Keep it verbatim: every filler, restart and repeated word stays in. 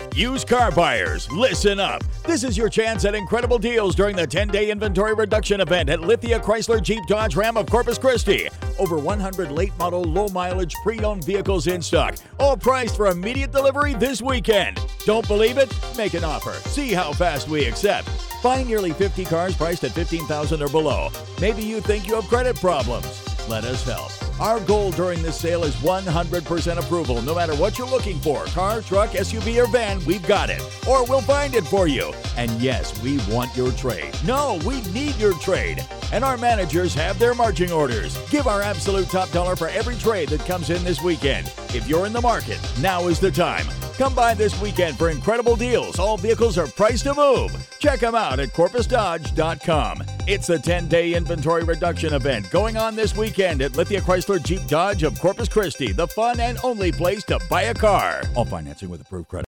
Used car buyers, listen up. This is your chance at incredible deals during the ten-day inventory reduction event at Lithia Chrysler Jeep Dodge Ram of Corpus Christi. Over one hundred late model, low mileage, pre-owned vehicles in stock, all priced for immediate delivery this weekend. Don't believe it? Make an offer. See how fast we accept. Find nearly fifty cars priced at fifteen thousand dollars or below. Maybe you think you have credit problems. Let us help. Our goal during this sale is one hundred percent approval. No matter what you're looking for, car, truck, S U V, or van, we've got it. Or we'll find it for you. And yes, we want your trade. No, we need your trade. And our managers have their marching orders. Give our absolute top dollar for every trade that comes in this weekend. If you're in the market, now is the time. Come by this weekend for incredible deals. All vehicles are priced to move. Check them out at corpus dodge dot com. It's a ten-day inventory reduction event going on this weekend at Lithia Chrysler Jeep Dodge of Corpus Christi, the fun and only place to buy a car. All financing with approved credit.